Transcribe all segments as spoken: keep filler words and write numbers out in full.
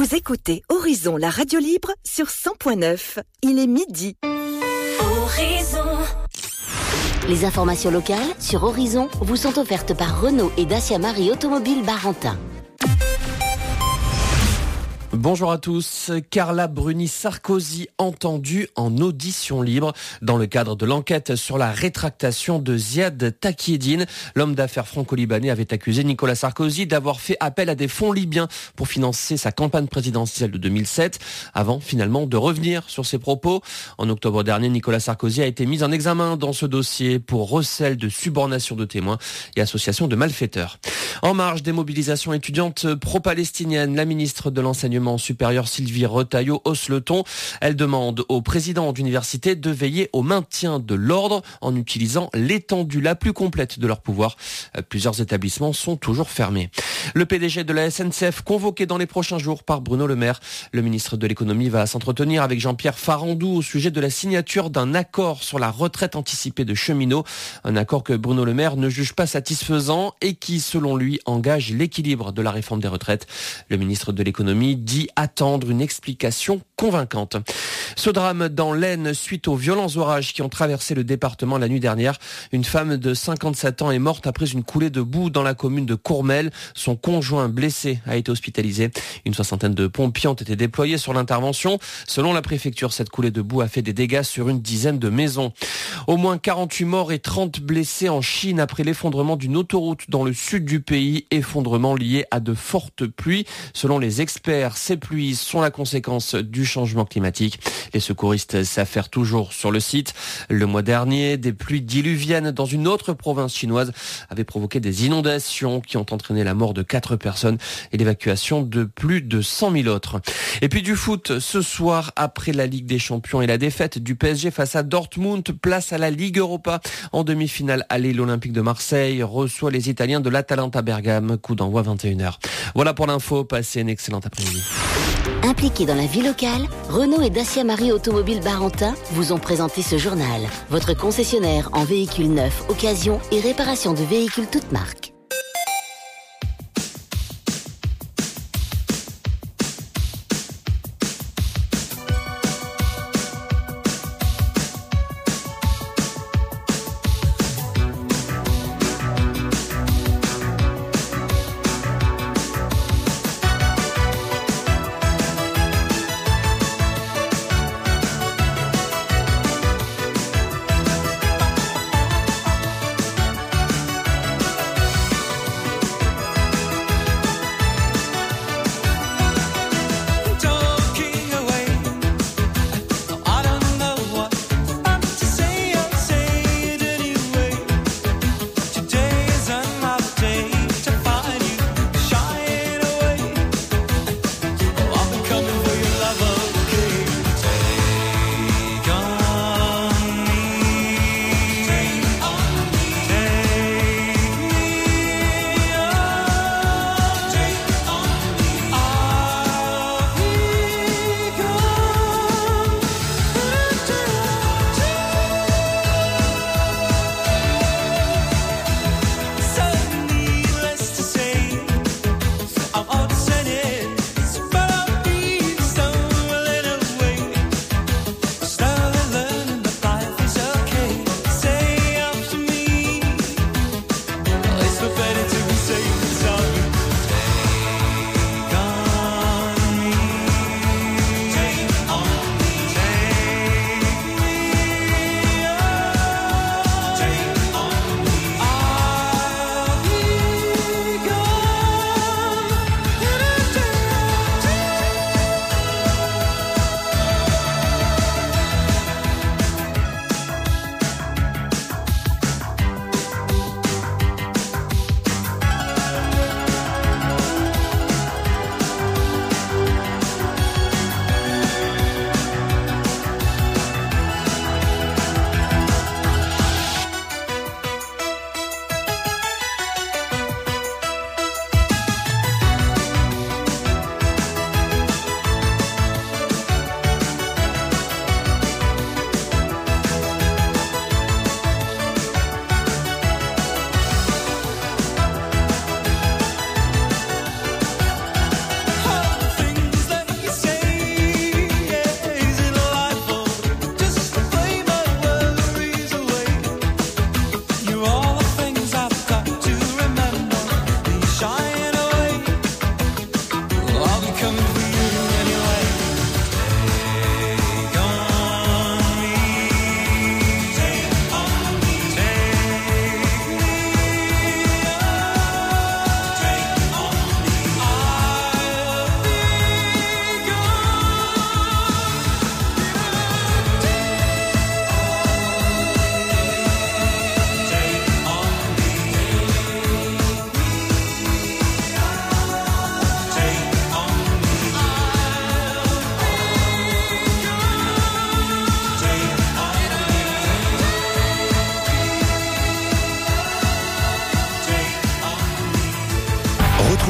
Vous écoutez Horizon, la radio libre sur cent point neuf. Il est midi. Horizon. Les informations locales sur Horizon vous sont offertes par Renault et Dacia Marie Automobile Barentin. Bonjour à tous. Carla Bruni-Sarkozy entendue en audition libre dans le cadre de l'enquête sur la rétractation de Ziad Takieddine. L'homme d'affaires franco-libanais avait accusé Nicolas Sarkozy d'avoir fait appel à des fonds libyens pour financer sa campagne présidentielle de deux mille sept, avant finalement de revenir sur ses propos. En octobre dernier, Nicolas Sarkozy a été mis en examen dans ce dossier pour recel de subornation de témoins et association de malfaiteurs. En marge des mobilisations étudiantes pro-palestiniennes, la ministre de l'Enseignement supérieur Sylvie Retailleau hausse le ton. Elle demande aux présidents d'université de veiller au maintien de l'ordre en utilisant l'étendue la plus complète de leur pouvoir. Plusieurs établissements sont toujours fermés. Le P D G de la S N C F convoqué dans les prochains jours par Bruno Le Maire. Le ministre de l'économie va s'entretenir avec Jean-Pierre Farandou au sujet de la signature d'un accord sur la retraite anticipée de cheminots. Un accord que Bruno Le Maire ne juge pas satisfaisant et qui, selon lui, engage l'équilibre de la réforme des retraites. Le ministre de l'économie dit attendre une explication convaincante. Ce drame dans l'Aisne suite aux violents orages qui ont traversé le département la nuit dernière. Une femme de cinquante-sept ans est morte après une coulée de boue dans la commune de Courmel. Son conjoint blessé a été hospitalisé. Une soixantaine de pompiers ont été déployés sur l'intervention. Selon la préfecture, cette coulée de boue a fait des dégâts sur une dizaine de maisons. Au moins quarante-huit morts et trente blessés en Chine après l'effondrement d'une autoroute dans le sud du pays. Effondrement lié à de fortes pluies. Selon les experts, ces pluies sont la conséquence du changement climatique. Les secouristes s'affairent toujours sur le site. Le mois dernier, des pluies diluviennes dans une autre province chinoise avaient provoqué des inondations qui ont entraîné la mort de quatre personnes et l'évacuation de plus de cent mille autres. Et puis du foot, ce soir, après la Ligue des Champions et la défaite du P S G face à Dortmund, place à la Ligue Europa. En demi-finale, aller l'Olympique de Marseille reçoit les Italiens de l'Atalanta Bergame. Coup d'envoi vingt et une heures. Voilà pour l'info. Passez une excellente après-midi. Impliqués dans la vie locale, Renault et Dacia Marie Automobile Barentin vous ont présenté ce journal. Votre concessionnaire en véhicules neufs, occasion et réparation de véhicules toutes marques.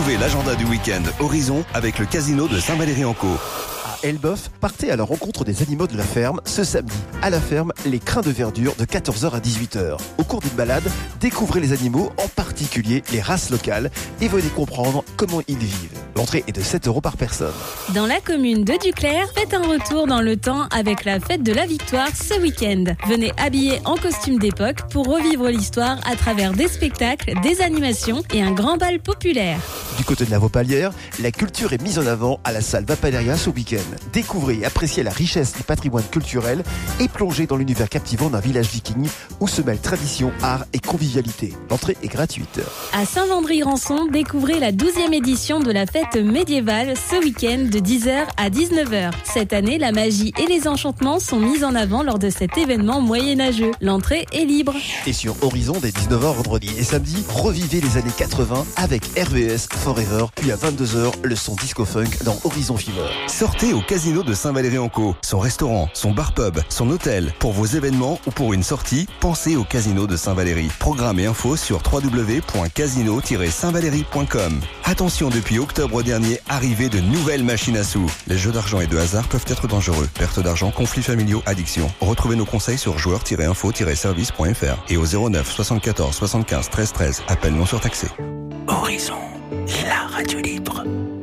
Retrouvez l'agenda du week-end Horizon avec le casino de Saint-Valery-en-Caux. À Elbeuf, partez à la rencontre des animaux de la ferme ce samedi. À la ferme, les crins de verdure de quatorze heures à dix-huit heures. Au cours d'une balade, découvrez les animaux, en particulier les races locales, et venez comprendre comment ils vivent. L'entrée est de sept euros par personne. Dans la commune de Duclair, faites un retour dans le temps avec la fête de la victoire ce week-end. Venez habillés en costume d'époque pour revivre l'histoire à travers des spectacles, des animations et un grand bal populaire. Du côté de la Vaupalière, la culture est mise en avant à la salle Vapaleria ce week-end. Découvrez et appréciez la richesse du patrimoine culturel et plongez dans l'univers captivant d'un village viking où se mêlent tradition, art et convivialité. L'entrée est gratuite. À Saint-Vendry-Rançon, découvrez la douzième édition de la fête médiévale ce week-end de dix heures à dix-neuf heures. Cette année, la magie et les enchantements sont mis en avant lors de cet événement moyenâgeux. L'entrée est libre. Et sur Horizon, dès dix-neuf heures vendredi et samedi, revivez les années quatre-vingts avec R V S Forever. Puis à vingt-deux heures, le son disco-funk dans Horizon Fever. Sortez au casino de Saint-Valery-en-Caux. Son restaurant, son bar-pub, son hôtel. Pour vos événements ou pour une sortie, pensez au casino de Saint-Valery. Programme et infos sur w w w point casino tiret saint valery point com. Attention, depuis octobre dernier, arrivée de nouvelles machines à sous. Les jeux d'argent et de hasard peuvent être dangereux. Perte d'argent, conflits familiaux, addiction. Retrouvez nos conseils sur joueurs tiret info tiret service point f r et au zéro neuf soixante-quatorze soixante-quinze treize treize. Appel non surtaxé. Horizon, la radio libre.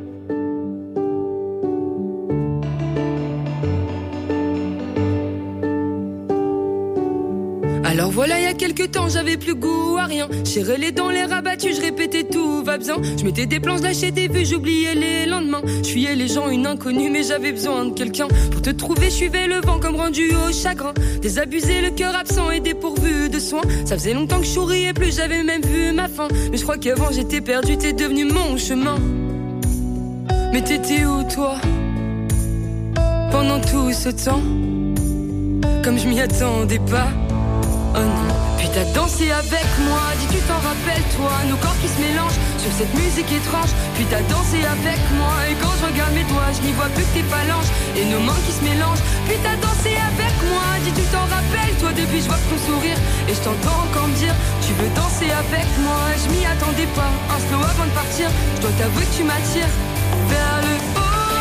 Alors voilà, il y a quelques temps, j'avais plus goût à rien. Serrais les dents, les rabattus, je répétais tout va bien. Je mettais des planches, lâchais des vues, j'oubliais les lendemains. Je fuyais les gens, une inconnue, mais j'avais besoin de quelqu'un. Pour te trouver, je suivais le vent comme rendu au chagrin. Désabusé, le cœur absent et dépourvu de soins. Ça faisait longtemps que je souriais plus, j'avais même vu ma fin. Mais je crois qu'avant j'étais perdu, t'es devenu mon chemin. Mais t'étais où toi pendant tout ce temps? Comme je m'y attendais pas. Oh non. Puis t'as dansé avec moi, dis tu t'en rappelles toi, nos corps qui se mélangent sur cette musique étrange. Puis t'as dansé avec moi, et quand je regarde mes doigts, je n'y vois plus que tes phalanges et nos mains qui se mélangent. Puis t'as dansé avec moi, dis tu t'en rappelles toi, depuis je vois ton sourire et je t'entends encore me dire tu veux danser avec moi. Je m'y attendais pas, un slow avant de partir, je dois t'avouer que tu m'attires vers le haut.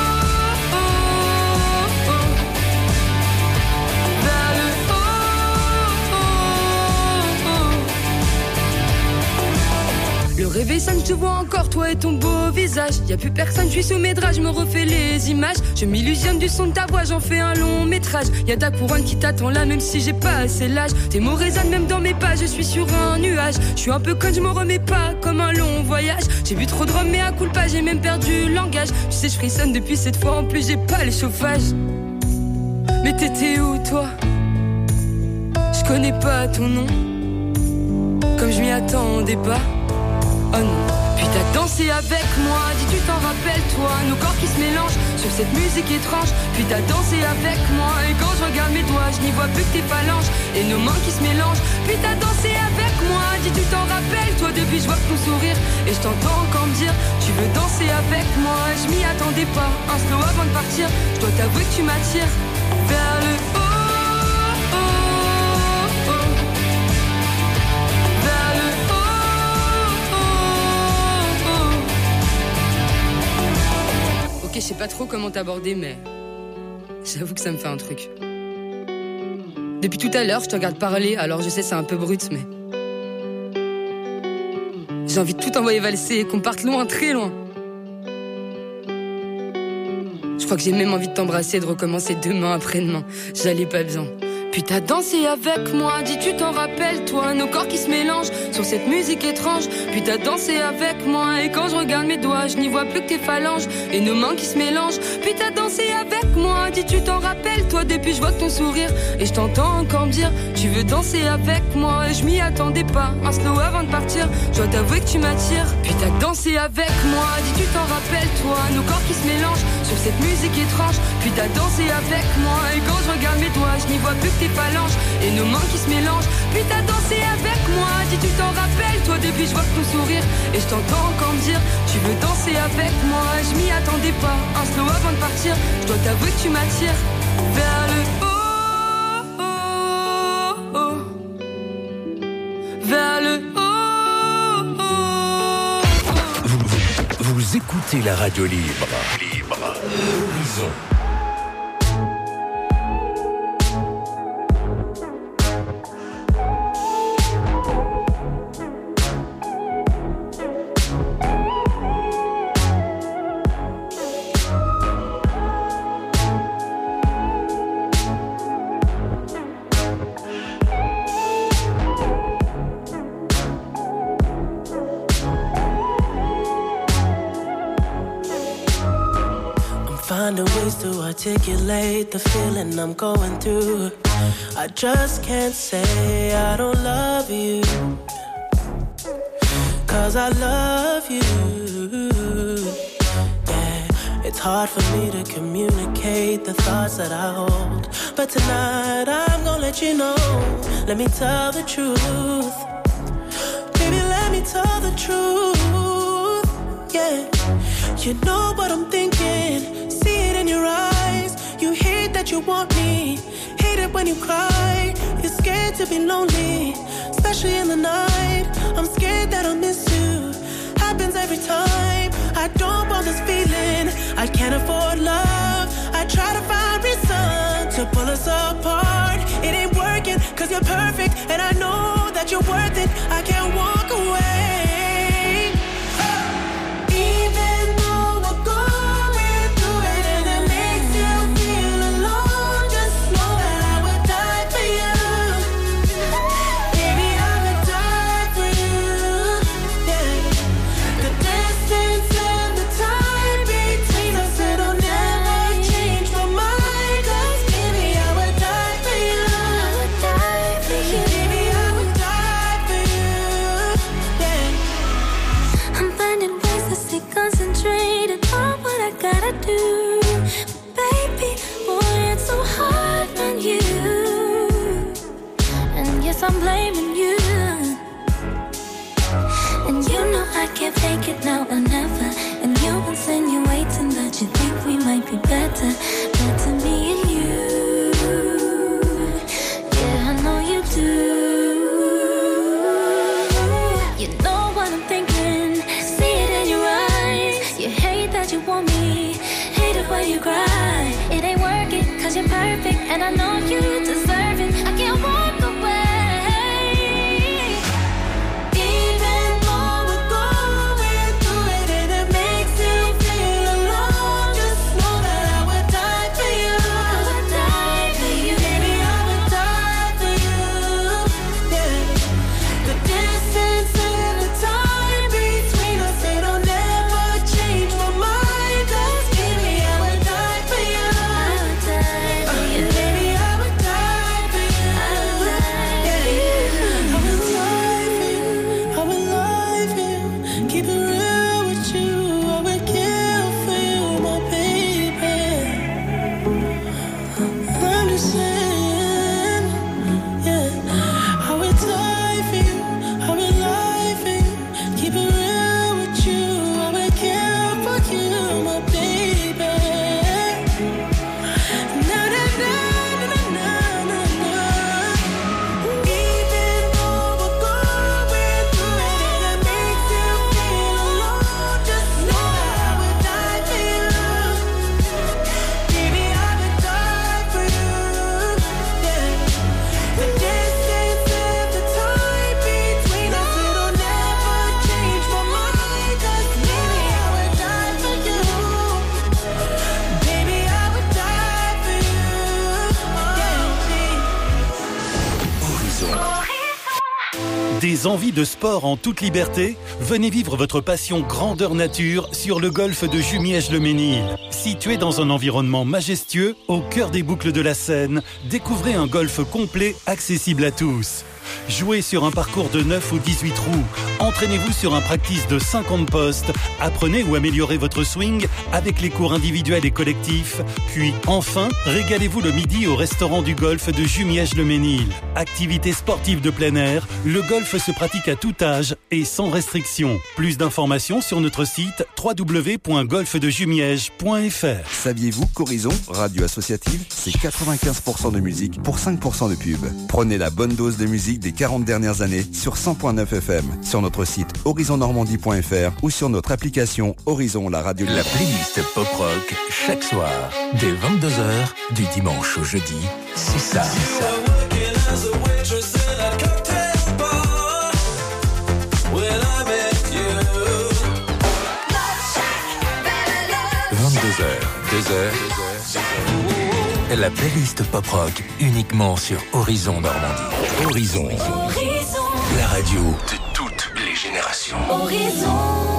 Le réveil sonne, je te vois encore, toi et ton beau visage. Y'a plus personne, je suis sous mes draps, je me refais les images. Je m'illusionne du son de ta voix, j'en fais un long métrage. Y'a ta couronne qui t'attend là, même si j'ai pas assez l'âge. Tes mots résonnent même dans mes pas, je suis sur un nuage. Je suis un peu conne, je me remets pas comme un long voyage. J'ai bu trop de rhum, mais à coup pas, j'ai même perdu le langage. Tu sais, je frissonne depuis cette fois, en plus j'ai pas le chauffage. Mais t'étais où toi? Je connais pas ton nom, comme je m'y attendais pas. Oh non. Puis t'as dansé avec moi, dis tu t'en rappelles toi, nos corps qui se mélangent sur cette musique étrange. Puis t'as dansé avec moi, et quand je regarde mes doigts, je n'y vois plus que tes phalanges et nos mains qui se mélangent. Puis t'as dansé avec moi, dis tu t'en rappelles toi, depuis je vois ton sourire et je t'entends encore me dire tu veux danser avec moi. Je m'y attendais pas, un slow avant de partir, je dois t'avouer que tu m'attires vers le haut. Ok, je sais pas trop comment t'aborder, mais j'avoue que ça me fait un truc. Depuis tout à l'heure, je te regarde parler, alors je sais c'est un peu brut, mais j'ai envie de tout envoyer valser et qu'on parte loin, très loin. Je crois que j'ai même envie de t'embrasser et de recommencer demain après-demain. J'allais pas bien. Puis t'as dansé avec moi, dis tu t'en rappelles toi, nos corps qui se mélangent sur cette musique étrange. Puis t'as dansé avec moi, et quand je regarde mes doigts, je n'y vois plus que tes phalanges et nos mains qui se mélangent. Puis t'as dansé avec moi, dis tu t'en rappelles toi, depuis je vois ton sourire et je t'entends encore me dire tu veux danser avec moi. Et je m'y attendais pas, un slow avant de partir, je dois t'avouer que tu m'attires. Puis t'as dansé avec moi, dis tu t'en rappelles toi, nos corps qui se mélangent sur cette musique étrange. Puis t'as dansé avec moi, et quand je regarde mes doigts, je n'y vois plus que tes phalanges et nos mains qui se mélangent. Puis t'as dansé avec moi, dis tu t'en rappelles toi, depuis je vois ton sourire et je t'entends encore me dire tu veux danser avec moi. Je m'y attendais pas, un slow avant de partir, je dois t'avouer que tu m'attires vers le haut, oh, oh, vers le haut, oh, oh. Vous, vous, vous écoutez la radio libre. Libre. Horizon. Finding ways to articulate the feeling I'm going through. I just can't say I don't love you, 'cause I love you. Yeah, it's hard for me to communicate the thoughts that I hold, but tonight I'm gonna let you know. Let me tell the truth. Baby, let me tell the truth. Yeah, you know what I'm thinking. See it in your eyes. You hate that you want me. Hate it when you cry. You're scared to be lonely, especially in the night. I'm scared that I'll miss you. Happens every time. I don't want this feeling. I can't afford love. I try to find reason to pull us apart. It ain't working 'cause you're perfect, and I know that you're worth it. I can't walk away. I'm blaming you, and you know I can't fake it now or never. And you insinuating that you think we might be better, better me and you. Yeah, I know you do. You know what I'm thinking. See it in your eyes. You hate that you want me. Hate it when you cry. It ain't working 'cause you're perfect, and I know you deserve it. I can't walk away. Des envies de sport en toute liberté? Venez vivre votre passion grandeur nature sur le golfe de Jumièges-le-Mesnil. Situé dans un environnement majestueux, au cœur des boucles de la Seine, découvrez un golfe complet accessible à tous. Jouez sur un parcours de neuf ou dix-huit trous. Entraînez-vous sur un practice de cinquante postes. Apprenez ou améliorez votre swing avec les cours individuels et collectifs. Puis enfin, régalez-vous le midi au restaurant du golfe de Jumièges-le-Mesnil. Activité sportive de plein air, le golfe se pratique à tout âge et sans restriction. Plus d'informations sur notre site w w w point golfe de jumièges point f r. Saviez-vous qu'Horizon, radio associative, c'est quatre-vingt-quinze pour cent de musique pour cinq pour cent de pub. Prenez la bonne dose de musique musique des quarante dernières années sur cent point neuf F M, sur notre site horizon normandie point F R ou sur notre application Horizon, la radio. La playlist pop rock chaque soir dès vingt-deux heures du dimanche au jeudi, c'est ça. C'est ça. vingt-deux heures, deux heures. La playlist pop rock uniquement sur Horizon Normandie. Horizon. Horizon. La radio de toutes les générations. Horizon.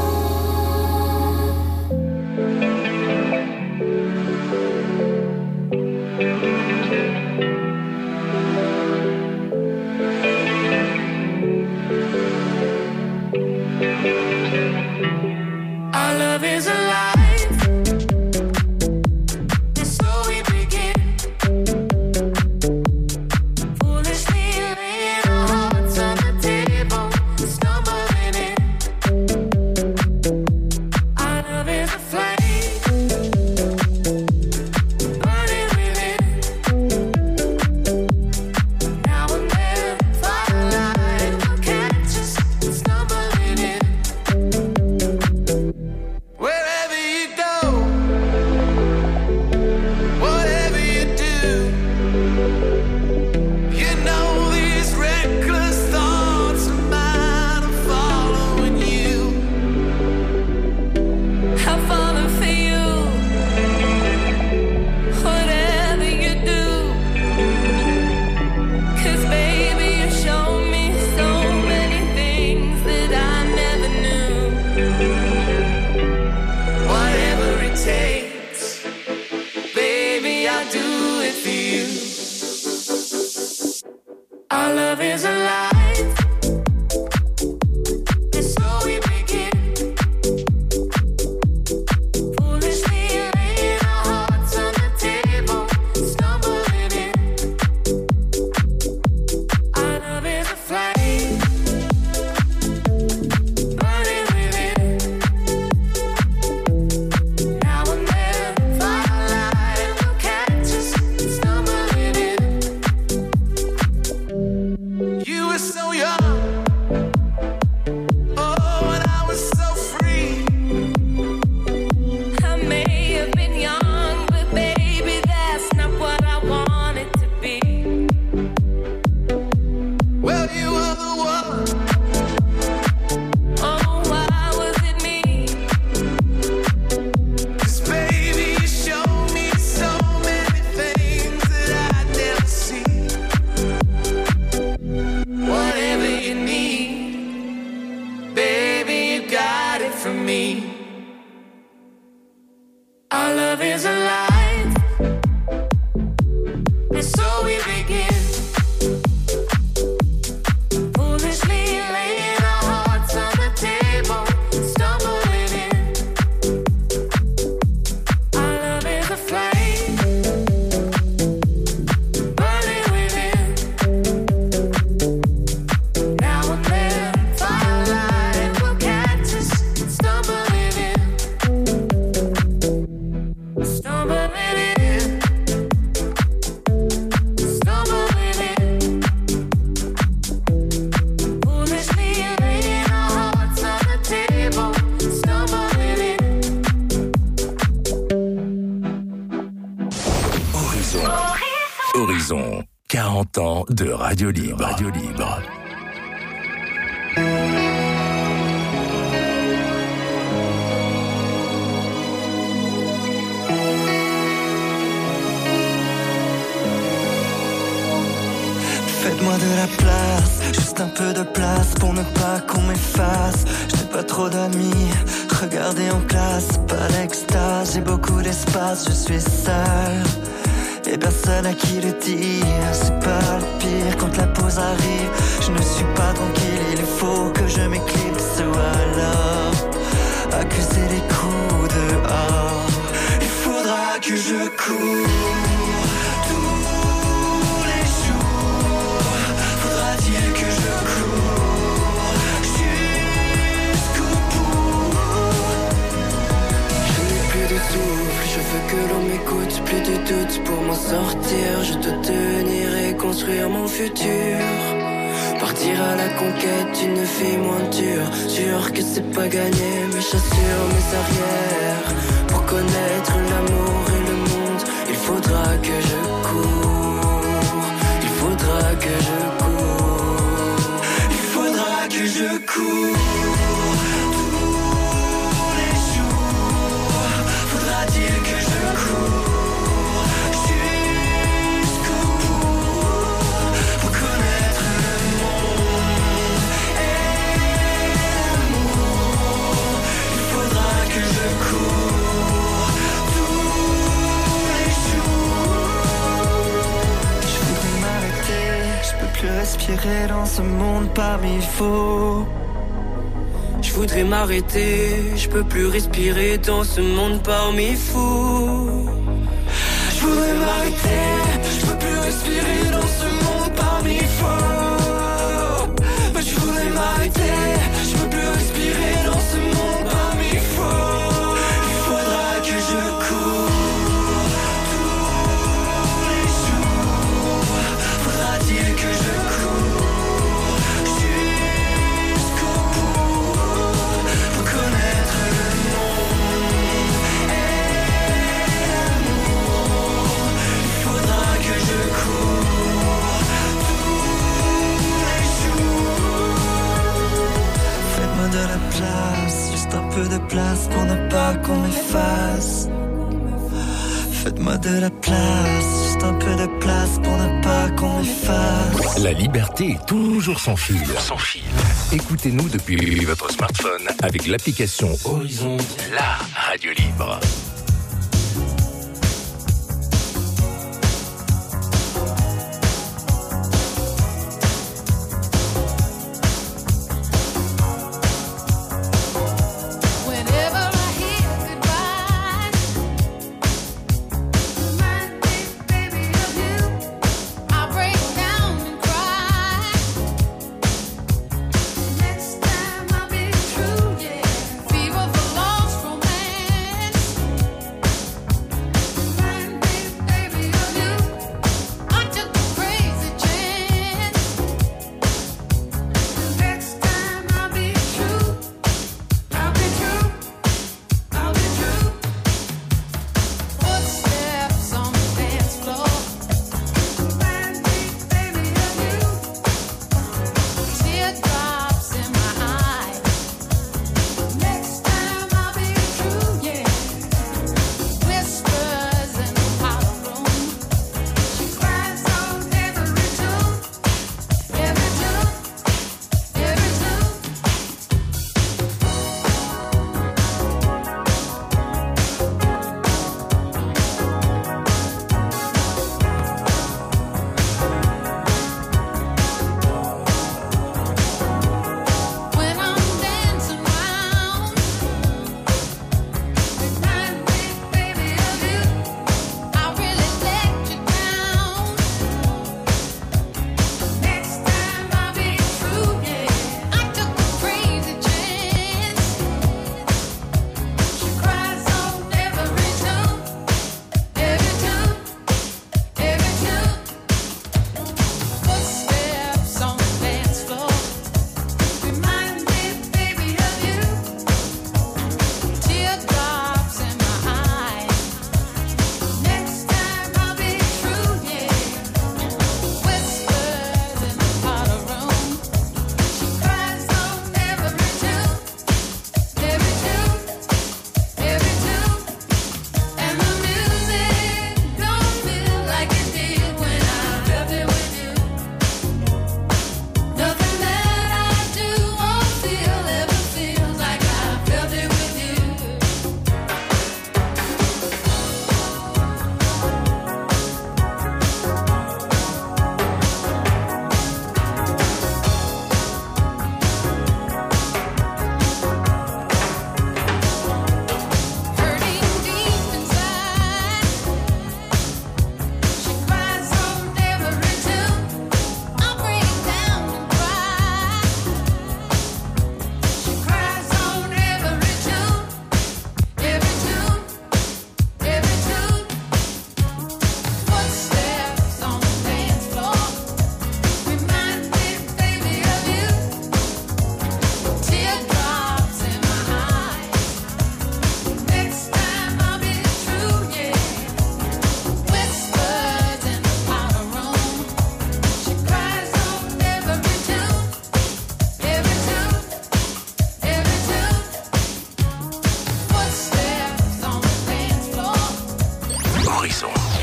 Our love is alive. quarante ans de Radio Libre. Radio Libre. Faites-moi de la place, juste un peu de place pour ne pas qu'on m'efface. Je n'ai pas trop d'amis, regardez en classe, pas l'extase, j'ai beaucoup d'espace, je suis seul. Et personne à qui le dire, c'est pas le pire quand la pause arrive. Je ne suis pas tranquille, il faut que je m'éclipse ou alors accuser les coups dehors. Il faudra que je cours tous les jours. Faudra-t-il que je cours jusqu'au bout. Je n'ai plus de souffle, je veux que l'on m'écoute, plus de doute pour m'en sortir. Je dois tenir et construire mon futur. Partir à la conquête d'une vie moins dure. Sûr que c'est pas gagné, mais j'assure mes arrières. Pour connaître l'amour et le monde, il faudra que je cours. Il faudra que je cours. Il faudra que je cours. Tous les jours, faudra-t-il que je cours jusqu'au bout pour connaître le monde et l'amour. Il faudra que je cours tous les jours. Je voudrais m'arrêter, je peux plus respirer dans ce monde parmi faux. Je voudrais m'arrêter, je peux plus respirer dans ce monde parmi fous. Je voudrais m'arrêter, je peux plus respirer dans ce monde parmi fous. Mais je voudrais m'arrêter, je peux plus respirer dans ce monde parmi fous. Il faudra que je cours tous les jours. Faudra-t-il que je cours jusqu'au bout pour connaître le monde et l'amour. Il faudra que je cours tous les jours. Faites-moi de la place, juste un peu de place pour ne pas qu'on m'efface. Faites-moi de la place, juste un peu de place pour ne pas qu'on m'efface. La liberté est toujours sans fil. Sans fil. Écoutez-nous depuis votre smartphone avec l'application Horizon, la radio libre. Whenever I hear goodbye, remind me, baby, of you. I break down and cry. Next time I'll be true, yeah. Fever for lost romance.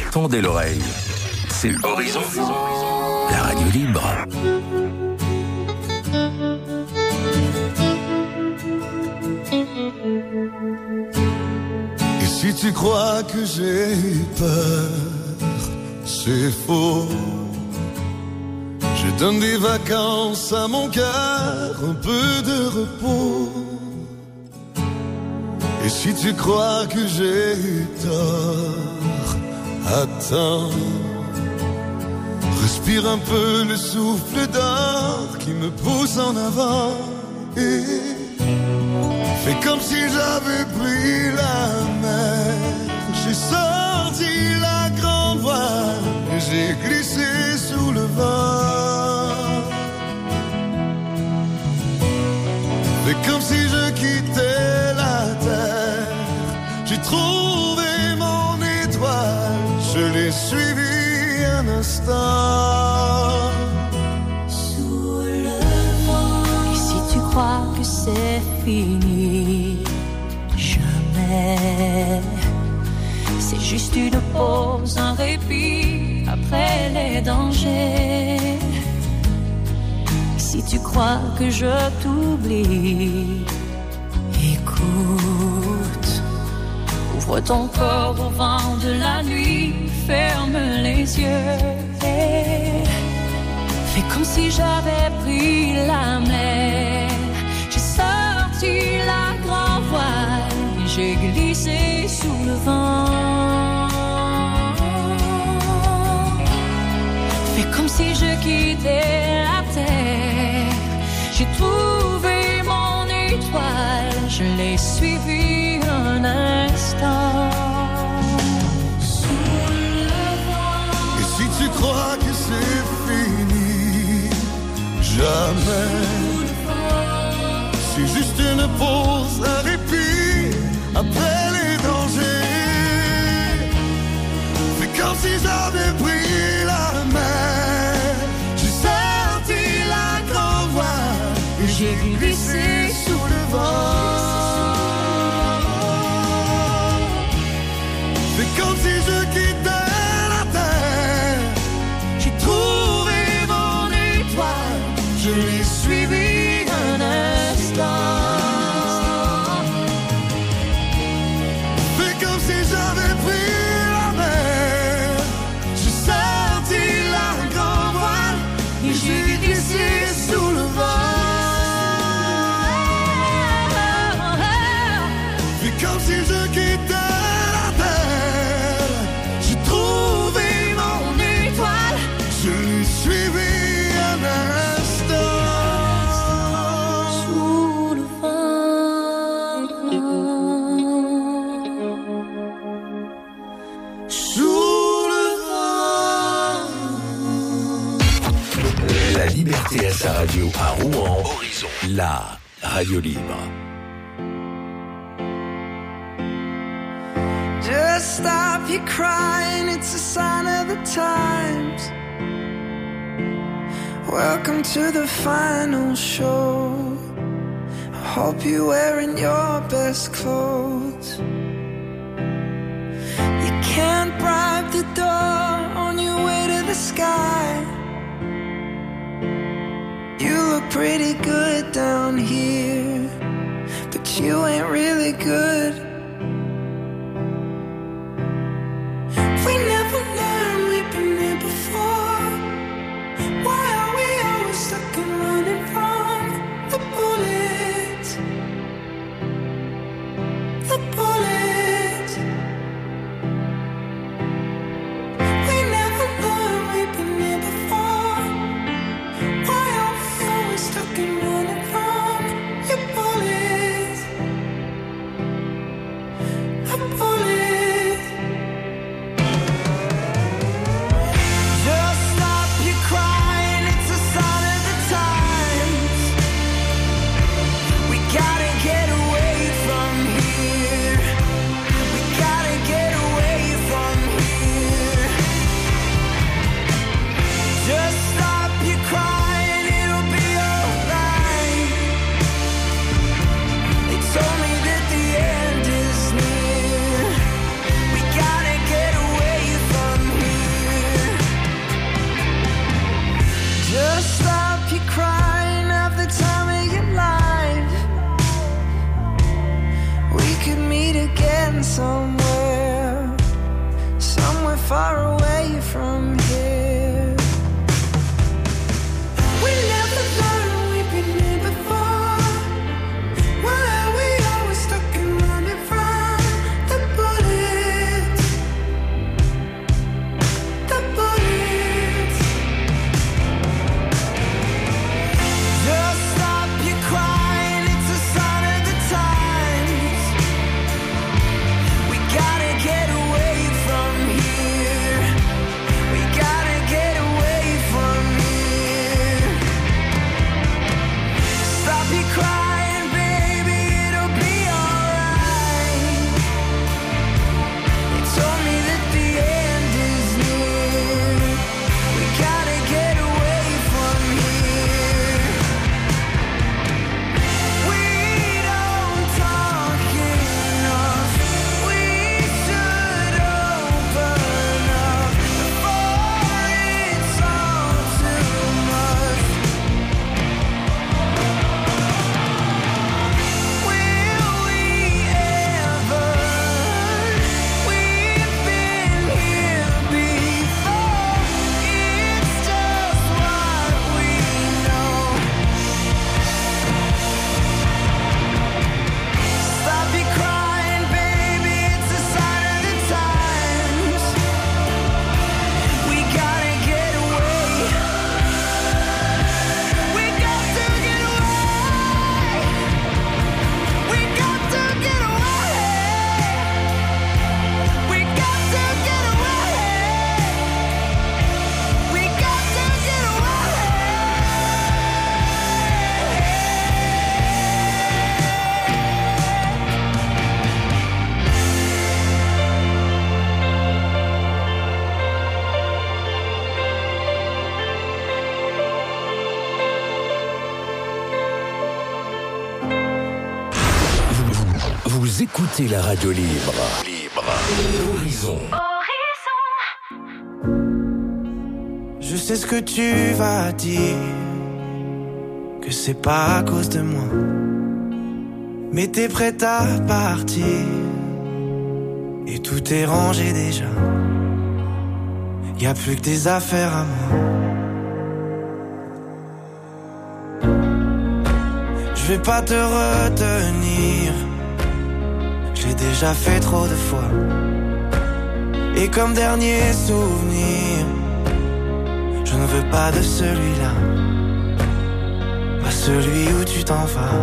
Tendez l'oreille. C'est Horizon, la radio libre. Et si tu crois que j'ai eu peur, c'est faux. Je donne des vacances à mon cœur, un peu de repos. Et si tu crois que j'ai eu tort, attends. Respire un peu le souffle d'or qui me pousse en avant. Et fais comme si j'avais pris la mer. J'ai sorti la grande voile et j'ai glissé sous le vent. Fais comme si je quittais la terre. J'ai trouvé mon étoile, je l'ai suivi un instant. Sous le vent. Et si tu crois que c'est fini, jamais. C'est juste une pause, un répit après les dangers. Si tu crois que je t'oublie, écoute. Ouvre ton corps au vent de la nuit, ferme les yeux. Et fais comme si j'avais pris la mer. J'ai sorti la grande voile et j'ai glissé sous le vent. Fais comme si je quittais la terre. J'ai trouvé mon étoile, je l'ai suivi un instant. Sous le vent. Et si tu crois que c'est fini, jamais. C'est juste une pause, un répit après les dangers. Fais comme si j'avais pris la mer. J'ai sorti la grande voile et j'ai glissé sous le vent. Fais comme si je quittais la terre. J'ai trouvé mon étoile, je l'ai suivi un instant. Fais comme si j'avais pris la mer. J'ai sorti la grande voile et j'ai glissé sous le vent. Fais comme si je quittais la terre. J'ai trouvé mon étoile, je l'ai suivi un instant. Sous le vent. Sous le vent. La liberté à sa radio à Rouen. Horizon, la radio libre. Just stop your crying, it's a sign of the times. Welcome to the final show. I hope you're wearing your best clothes. You can't bribe the door on your way to the sky. You look pretty good down here, but you ain't really good. We never learned, we've been here before. Why are we always stuck and running from the bullets? The bullets. We never learned, we've been here before. Why are we always stuck and running from your bullets? Vous écoutez la radio libre. Libre. Horizon. Je sais ce que tu vas dire, que c'est pas à cause de moi, mais t'es prête à partir, et tout est rangé déjà. Y a plus que des affaires à moi. Je vais pas te retenir, j'ai déjà fait trop de fois. Et comme dernier souvenir, je ne veux pas de celui-là, pas celui où tu t'en vas.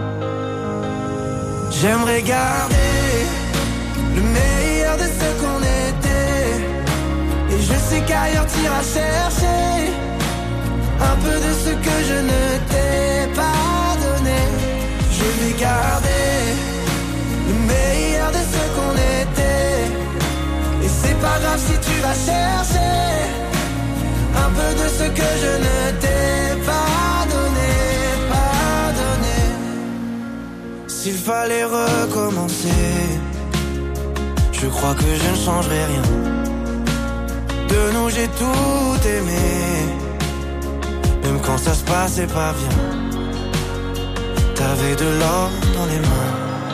J'aimerais garder le meilleur de ce qu'on était, et je sais qu'ailleurs t'iras chercher un peu de ce que je ne t'ai pas donné. Je vais garder le meilleur de ce qu'on était, et c'est pas grave si tu vas chercher un peu de ce que je ne t'ai pas donné, pas donné. S'il fallait recommencer, je crois que je ne changerai rien. De nous j'ai tout aimé, même quand ça se passait pas bien. T'avais de l'or dans les mains.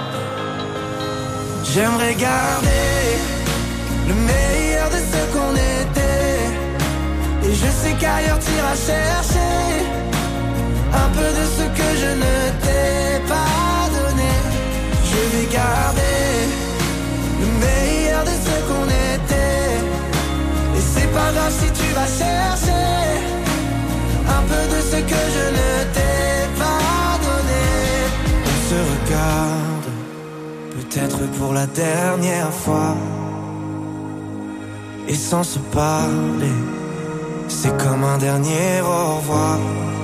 J'aimerais garder le meilleur de ce qu'on était, et je sais qu'ailleurs t'iras chercher un peu de ce que je ne t'ai pas donné. Je vais garder le meilleur de ce qu'on était, et c'est pas grave si tu vas chercher un peu de ce que je ne t'ai pas donné. On se regarde, peut-être pour la dernière fois, et sans se parler, c'est comme un dernier au revoir.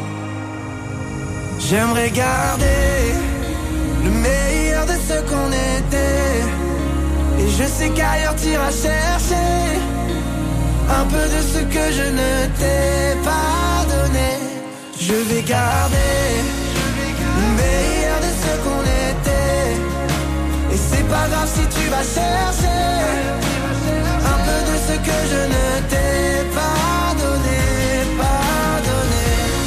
J'aimerais garder le meilleur de ce qu'on était, et je sais qu'ailleurs t'iras chercher un peu de ce que je ne t'ai pas donné. Je vais garder le meilleur de ce qu'on était, et c'est pas grave si tu vas chercher un peu de ce que je ne t'ai pas donné, pas donné.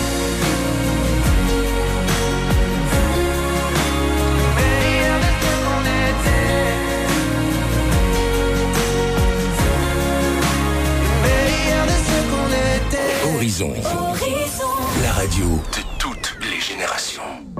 Meilleur de ce qu'on était, meilleur de ce qu'on était. Horizon. Horizon. La radio de toutes les générations.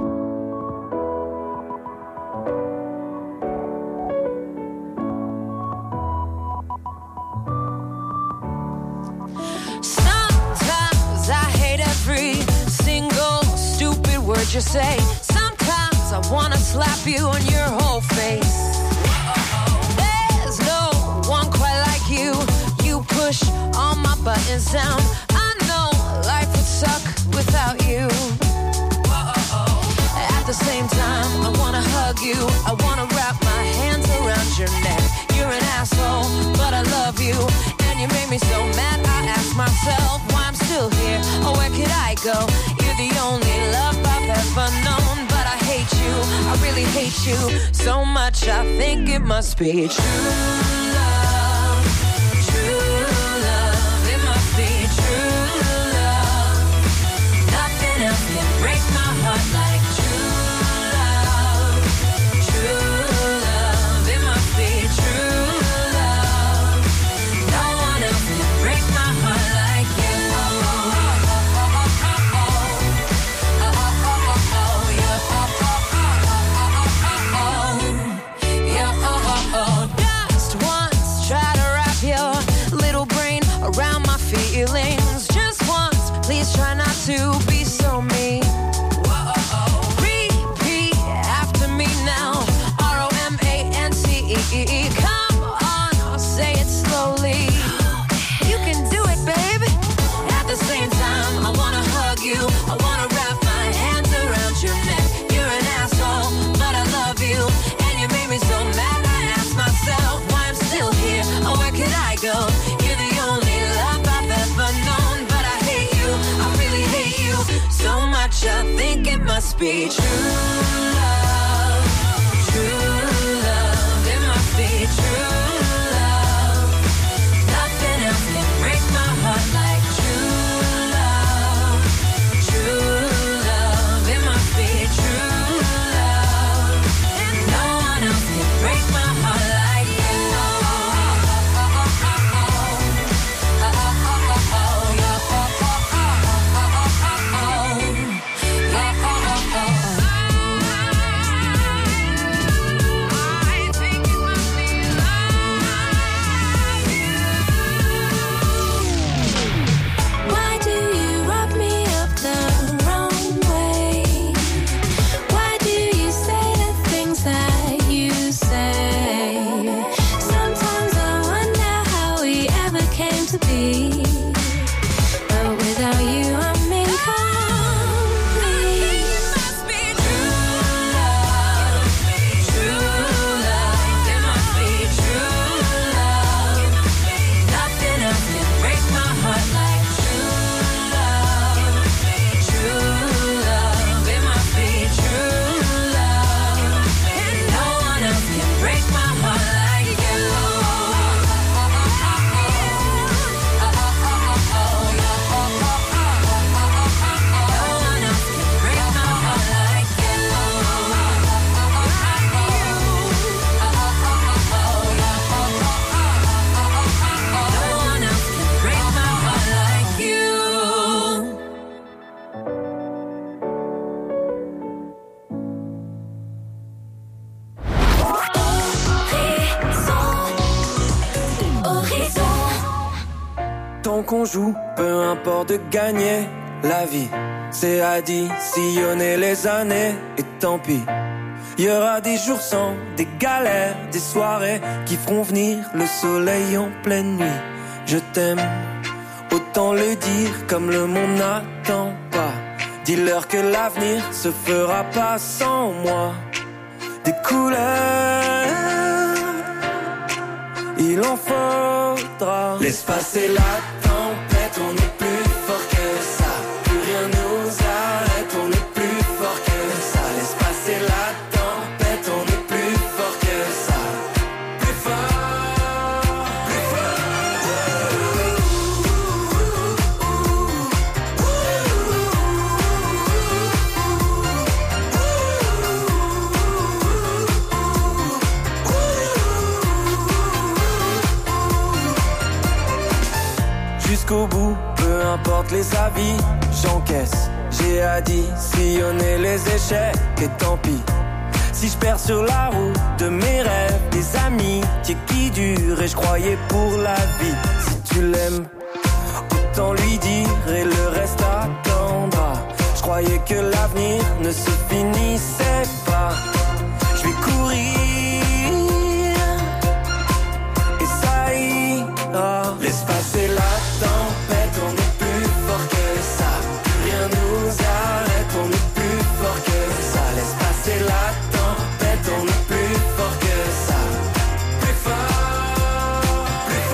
You say sometimes I wanna slap you on your whole face. There's no one quite like you. You push all my buttons down. I know life would suck without you. At the same time, I wanna hug you. I wanna wrap my hands around your neck. You're an asshole, but I love you, and you make me so mad. I ask myself why I'm still here. Oh, where could I go? You're the only love I've ever known, but I hate you, I really hate you so much, I think it must be true love, true love, it must be true love. Nothing else can break my heart like true love, true love, it must be true love. No one else can break my heart like you. Feelings just once, please try not to be so mean. Repeat after me now, R O M A N C E. Come on, I'll say it slowly. You can do it, baby. At the same time, I wanna hug you, I wanna wrap my hands around your neck. You're an asshole, but I love you, and you made me so mad. I ask myself why I'm still here. Oh, where could I go? You're the only love I've ever known, but I hate you, I really hate you so much, I think it must be true love, true love. qu'on joue, peu importe de gagner la vie. C'est additionner les années et tant pis. Il y aura des jours sans, des galères, des soirées qui feront venir le soleil en pleine nuit. Je t'aime, autant le dire comme le monde n'attend pas. Dis-leur que l'avenir se fera pas sans moi. Des couleurs, il en faudra. Laisse passer la tempête, on est plus fort que ça. Plus rien nous arrête, on est plus fort que ça. Laisse passer la tempête, on est plus fort que ça. Plus fort, plus jusqu'au bout, peu importe les avis, j'encaisse. J'ai additionné les échecs et tant pis. Si je perds sur la route de mes rêves, des amitiés qui durent et je croyais pour la vie. Si tu l'aimes, autant lui dire et le reste attendra. Je croyais que l'avenir ne se finissait pas. Je vais courir et ça ira. Laisse passer la tempête, on est plus fort que ça. Plus rien nous arrête, on est plus fort que ça. Laisse passer la tempête, on est plus fort que ça. Plus fort, plus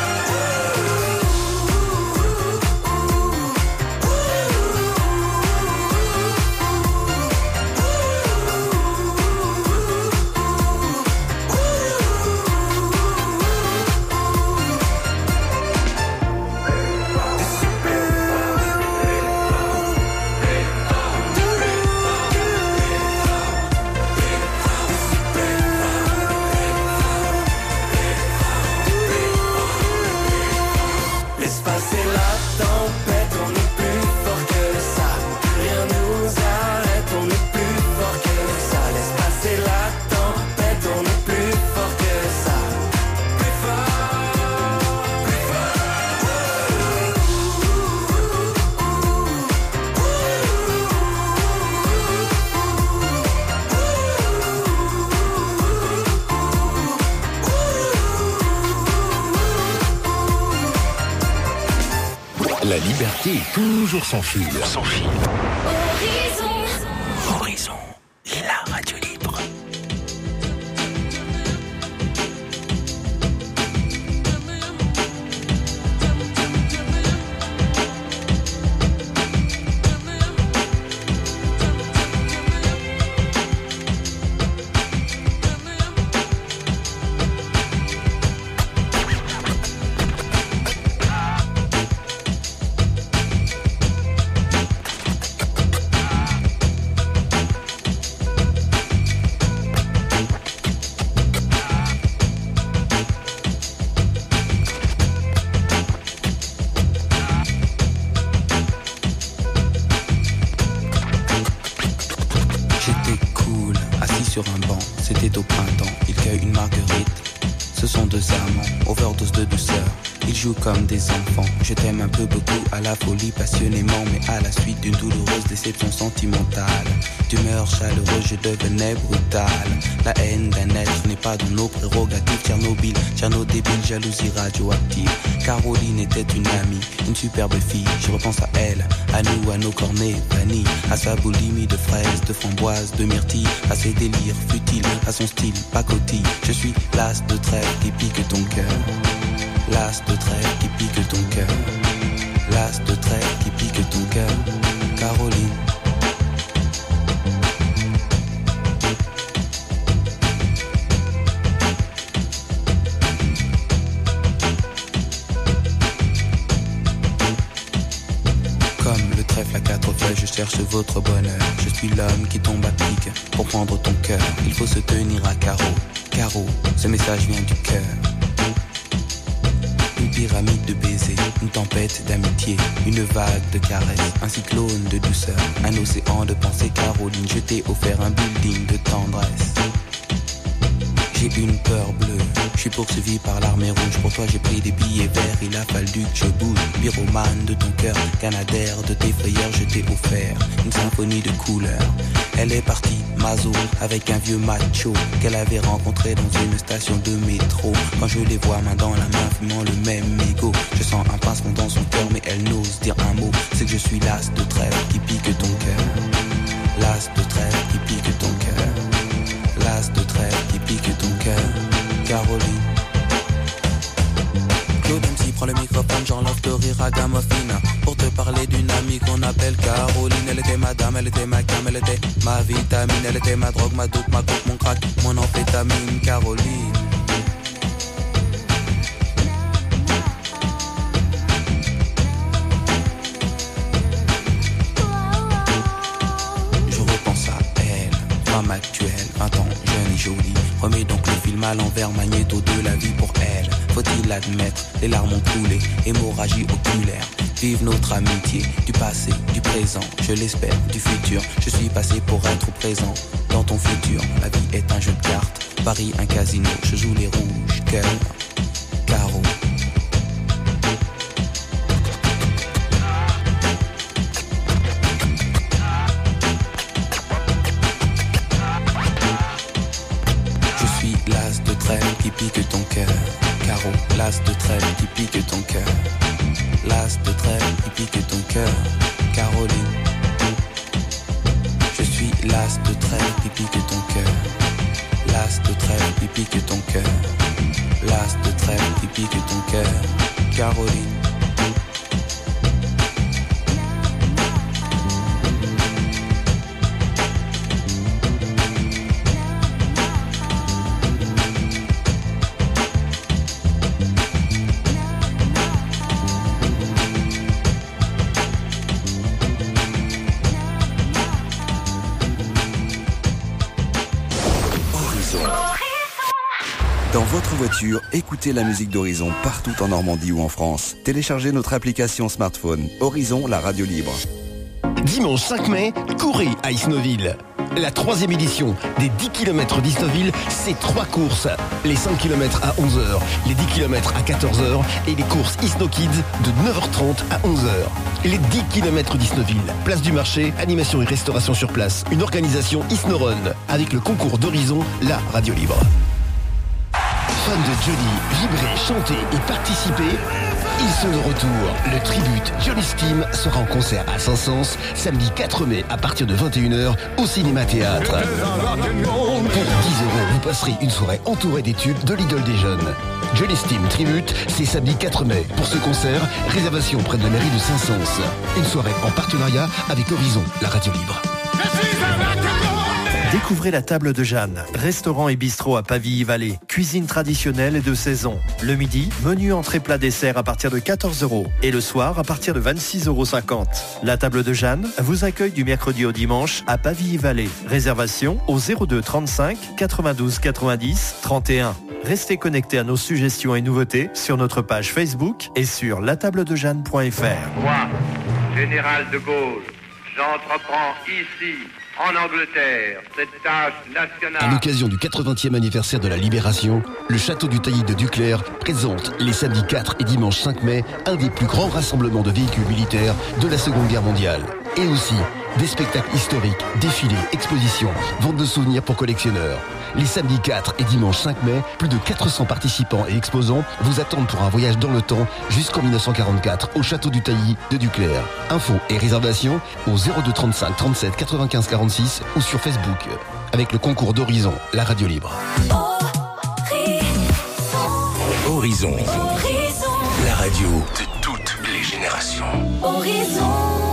La liberté est toujours sans fil. Sans fil. Horizon. Horizon, la radio libre. Comme des enfants, je t'aime un peu beaucoup à la folie passionnément, mais à la suite d'une douloureuse déception sentimentale, d'humeur chaleureuse je devenais brutal. La haine d'un être n'est pas dans nos prérogatives. Tchernobyl, Tcherno débile, jalousie radioactive. Caroline était une amie, une superbe fille. Je repense à elle, à nous, à nos cornets vanille, à sa boulimie de fraises, de framboises, de myrtilles, à ses délires futiles, à son style pacotille. Je suis l'as de trêve qui pique ton cœur. L'as de trêve qui pique ton cœur. L'as de trêve qui pique ton cœur. Caroline. Comme le trèfle à quatre feuilles, je cherche votre bonheur. Je suis l'homme qui tombe à pic pour prendre ton cœur. Il faut se tenir à carreau. Carreau, ce message vient du cœur. Une pyramide de baisers, une tempête d'amitié, une vague de caresses, un cyclone de douceur, un océan de pensée. Caroline, je t'ai offert un building de tendresse. j'ai une peur bleue. Je suis poursuivi par l'armée rouge. Pour toi j'ai pris des billets verts. Il a fallu que je bouge. Pyromane de ton cœur, canadair de tes frayeurs. Je t'ai offert une symphonie de couleurs. Elle est partie, Mazo, avec un vieux macho qu'elle avait rencontré dans une station de métro. Quand je les vois main dans la main, fumant le même mégot, je sens un pincement dans son cœur, mais elle n'ose dire un mot. C'est que je suis l'as de trêve qui pique ton cœur. L'as de trêve qui pique ton cœur. L'as de trêve qui pique ton cœur. Caroline. Claude M C prend le microphone, j'enlève de rire à Gamofina pour te parler d'une amie qu'on appelle Caroline. Elle était ma dame, elle était ma cam, elle était ma vitamine. Elle était ma drogue, ma dope, ma coke, mon crack, mon amphétamine. Caroline. Je repense à elle, femme actuelle, vingt ans, jeune et jolie. Remets donc le film à l'envers, magnéto de la vie pour elle. Faut-il l'admettre, les larmes ont coulé, hémorragie oculaire. Vive notre amitié, du passé, du présent, je l'espère, du futur. Je suis passé pour être présent dans ton futur. La vie est un jeu de cartes, Paris un casino. Je joue les rouges, cœur, carreau. Je suis l'as de trêve qui pique ton cœur. Carreau, l'as de trêve qui pique ton cœur. L'as de trêve qui pique ton cœur. Caroline. Je suis l'as de trêve qui pique ton cœur. L'as de trêve qui pique ton cœur. L'as de trêve qui pique ton cœur. Caroline. Dans votre voiture, écoutez la musique d'Horizon partout en Normandie ou en France. Téléchargez notre application smartphone Horizon, la radio libre. Dimanche cinq mai, courez à Isnoville. La troisième édition des dix kilomètres d'Isnoville, c'est trois courses. Les cinq kilomètres à onze heures, les dix kilomètres à quatorze heures et les courses Isno Kids de neuf heures trente à onze heures. Les dix kilomètres d'Isnoville, place du marché, animation et restauration sur place. Une organisation Isnorun avec le concours d'Horizon, la radio libre. Fans de Johnny, vibrer, chanter et participer, ils sont de retour. Le tribute Johnny Steam sera en concert à Saint-Saëns samedi quatre mai à partir de vingt et une heures au Cinéma Théâtre. Pour dix euros, vous passerez une soirée entourée des tubes de l'idole des jeunes. Johnny Steam Tribute, c'est samedi quatre mai. Pour ce concert, réservation près de la mairie de Saint-Saëns. Une soirée en partenariat avec Horizon, la radio libre. Découvrez la table de Jeanne, restaurant et bistrot à Pavilly-Vallée, cuisine traditionnelle et de saison. Le midi, menu entrée plat dessert à partir de quatorze euros et le soir à partir de vingt-six euros cinquante. La table de Jeanne vous accueille du mercredi au dimanche à Pavilly-Vallée. Réservation au zéro deux trente-cinq quatre-vingt-douze quatre-vingt-dix trente et un. Restez connectés à nos suggestions et nouveautés sur notre page Facebook et sur la table de jeanne point f r. Moi, général de Gaulle, j'entreprends ici, en Angleterre, cette tâche nationale. À l'occasion du quatre-vingtième anniversaire de la Libération, le château du Taillis de Duclerc présente les samedis quatre et dimanche cinq mai un des plus grands rassemblements de véhicules militaires de la Seconde Guerre mondiale. Et aussi des spectacles historiques, défilés, expositions, vente de souvenirs pour collectionneurs. Les samedis quatre et dimanche cinq mai, plus de quatre cents participants et exposants vous attendent pour un voyage dans le temps jusqu'en dix-neuf cent quarante-quatre au château du Taillis de Duclerc. Infos et réservations au zéro deux trente-cinq trente-sept quatre-vingt-quinze quarante-six ou sur Facebook avec le concours d'Horizon, la radio libre. Horizon, Horizon, la radio de toutes les générations. Horizon.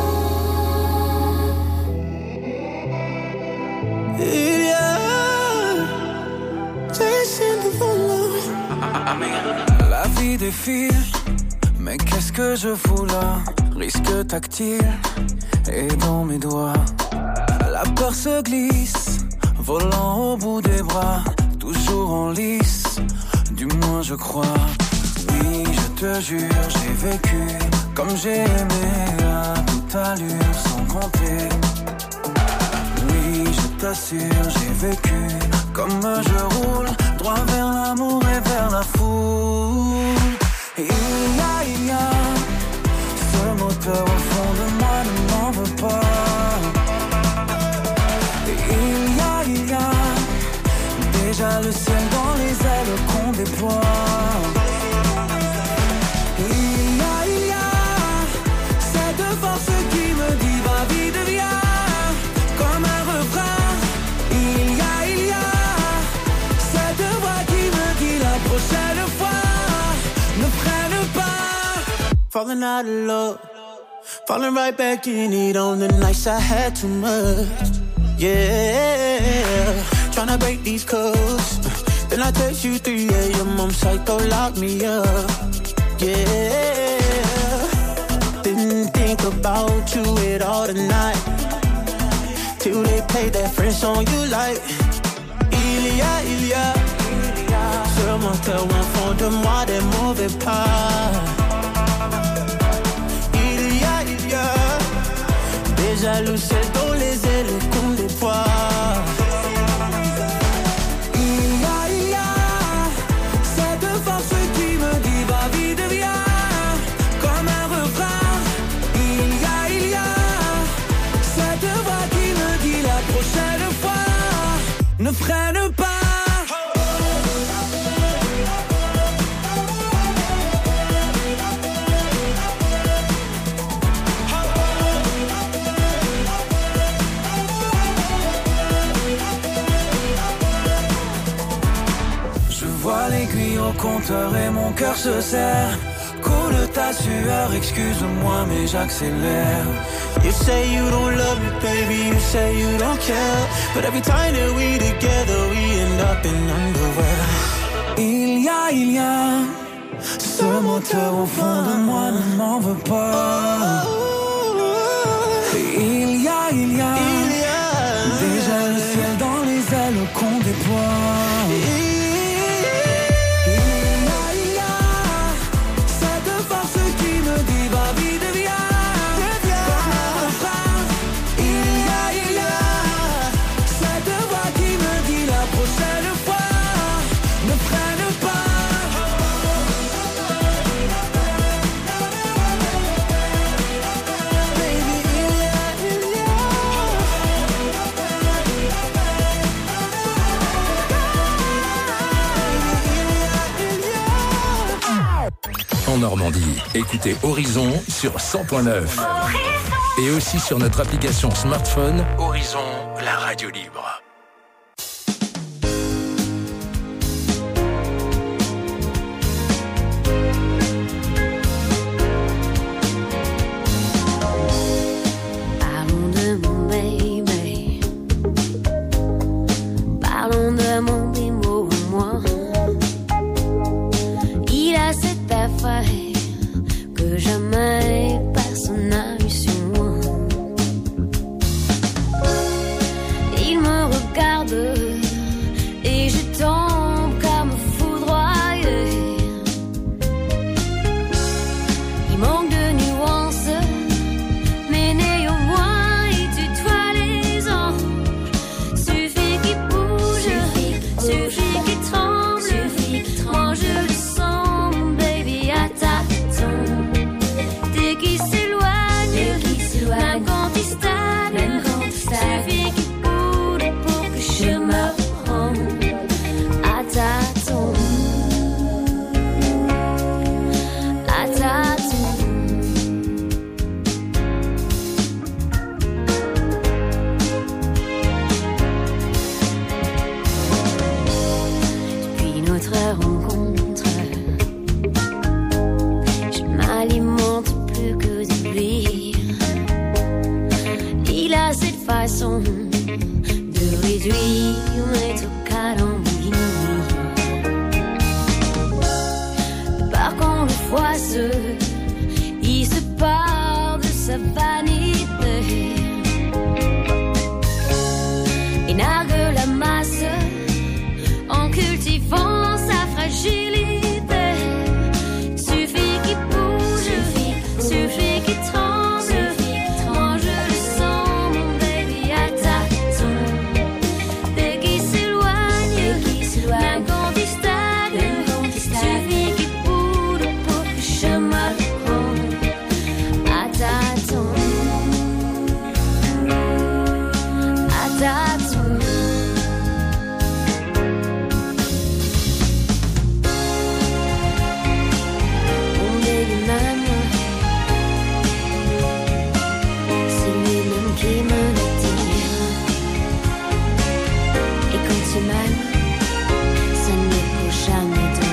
La vie défile, mais qu'est-ce que je fous là? Risque tactile et dans mes doigts. La peur se glisse, volant au bout des bras, toujours en lice, du moins je crois. Oui, je te jure, j'ai vécu comme j'ai aimé à toute allure sans compter. Oui, je t'assure, j'ai vécu comme je roule, droit vers l'amour et vers la foule. Et il y a, il y a ce moteur au fond de moi, ne m'en veux pas. Et il y a, il y a déjà le ciel dans les ailes qu'on déploie. Il y a, il y a cette force qui me dit va vite viens, comme un refrain. Il y a, il y a cette voix qui me dit la prochaine fois ne freine pas. Falling out of love, falling right back in it on the nights I had too much. Yeah, tryna break these codes. Then I text you three a.m. I'm psycho, lock me up. Yeah, didn't think about you at all tonight, till they played that French song you like. Il y a, il y a ce moteur au fond de moi, des mauvais pas. Il y a, il y a déjà le ciel dans les ailes qu'on déploie. Il y a, il y a cette force qui me dit va vite viens, comme un refrain. Il y a, il y a cette voix qui me dit la prochaine fois ne freine pas. Vois l'aiguille au compteur et mon cœur se serre. Coule ta sueur, excuse-moi mais j'accélère. You say you don't love me baby, you say you don't care, but every time that we together we end up in underwear. Il y a, il y a ce moteur au fond de moi, ne m'en veux pas. Il y a, il y a déjà le ciel dans les ailes qu'on déploie. En Normandie, écoutez Horizon sur cent point neuf. Et aussi sur notre application smartphone Horizon, la radio libre. Parlons de mon baby, parlons de mon bimbo à moi. Il a cette affaire que jamais personne n'a eu sur moi. Il me regarde et je tombe comme foudroyé. Il manque de nuances, mais néanmoins il tutoie les anges. Suffit qu'il bouge, suffit qu'il tremble, suffit qu'il tremble. Moi je le sens, mon baby, à tâtons. Dès qu'il s'éloigne, même quand il stagne, suffit qu'il bouge pour que je me rende à tâtons. À tâtons. Depuis notre rencontre, je m'alimente plus que de lui. Il a cette façon de réduire mes calendriers. Par contre, froisseux, il se part de sa vanité et nargue la masse en cultivant sa fragilité. Suffit qu'il bouge, suffit qu'il tremble. Moi je le sens, mon baby, à tâtons. semaine, ça ne peut jamais de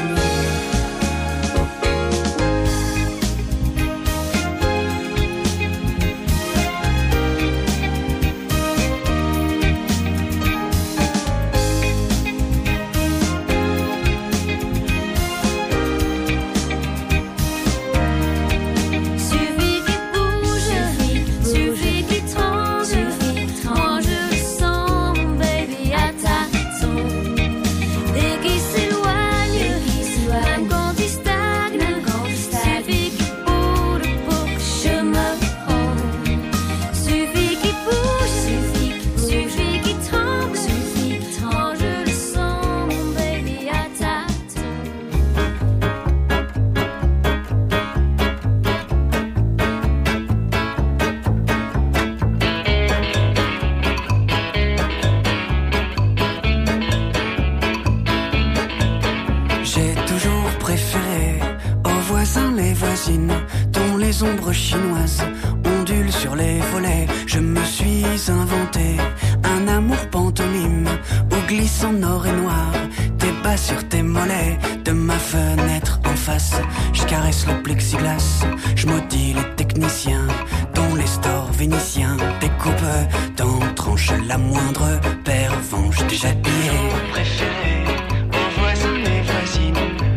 chinoise ondule sur les volets. Je me suis inventé un amour pantomime où glisse en or et noir tes bas sur tes mollets. De ma fenêtre en face, je caresse le plexiglas. Je maudis les techniciens dont les stores vénitiens découpent dans tranche la moindre pervenche déjà pillée. Préféré aux voisins et voisines.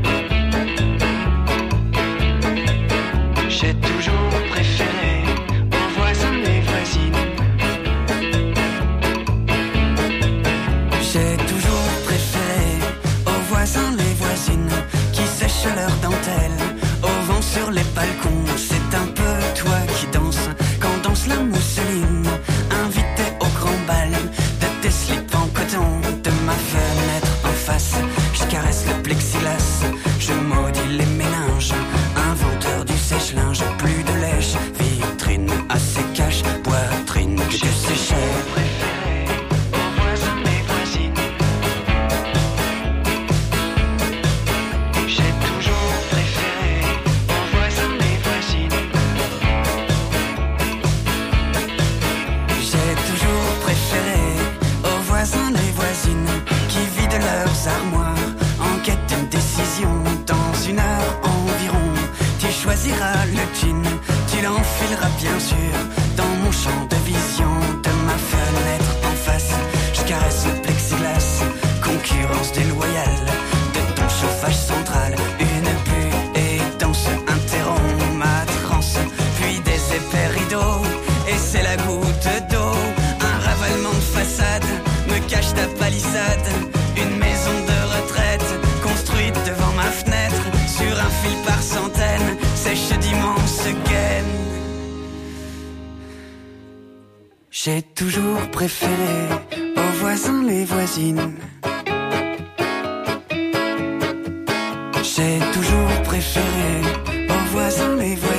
J'ai toujours préféré aux voisins et voisines. J'ai toujours préféré aux voisins les voisines qui sèchent leurs dentelles au vent sur les balcons. C'est un peu toi qui danses quand danse la mousseline. Invité au grand bal de tes slips en coton. De ma fenêtre en face, je caresse le plexiglas. Je maudis les méninges. Inventeur du sèche-linge, plus de lèche, vitrine assez cache, poitrine que tu séchais. Préféré aux voisins et voisines. J'ai toujours préféré aux voisins et voisines. J'ai toujours préféré aux voisins et voisines qui vident leurs armoires en quête d'une décision dans une heure environ. Tu choisiras le jean, tu l'enfileras bien sûr dans mon champ de vision. De ma fenêtre en face, je caresse le plexiglas. Concurrence déloyale de ton chauffage central. Une buée et danse interrompt ma transe. Puis des épais rideaux, et c'est la goutte d'eau. Un ravalement de façade me cache ta palissade. Une maison de retraite construite devant ma fenêtre. Sur un fil par centaines, sèche d'immenses gaines. J'ai toujours préféré aux voisins les voisines. J'ai toujours préféré aux voisins les voisines.